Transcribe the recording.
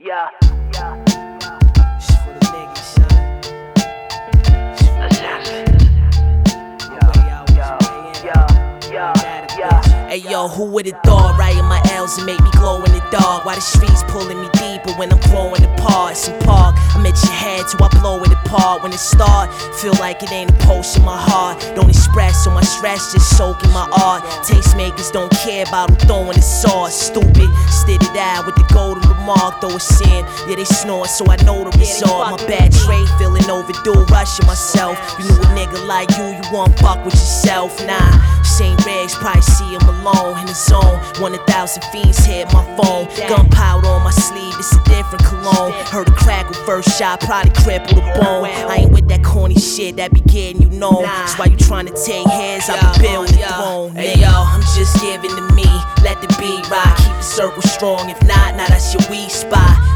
Yeah. It's for the niggas, son. Hey yo, who would've thought writing my L's and make me glow in the dark? Why the streets pulling me deeper when I'm growing apart? It's in park, I'm at your head till I blow it apart. When it start, feel like it ain't a post in my heart. Don't express so my stress just soaking my art. Tastemakers don't care about who throwing the sauce. Stupid, stid it out with the golden remark. Though it's sin, yeah they snort so I know the result. My bad trade feeling overdue, rushing myself. You knew a nigga like you won't fuck with yourself. Nah, same rags, probably see him alone in the zone. 1,000 fiends hit my phone. Gunpowder on my sleeve, it's a different cologne. Heard a crackle first shot, probably crippled a bone. I ain't with that corny shit that be getting you known. That's why you tryna take heads, I be building the throne. Hey yo, I'm just giving to me, let the beat rock. Keep the circle strong, if not, now that's your weak spot.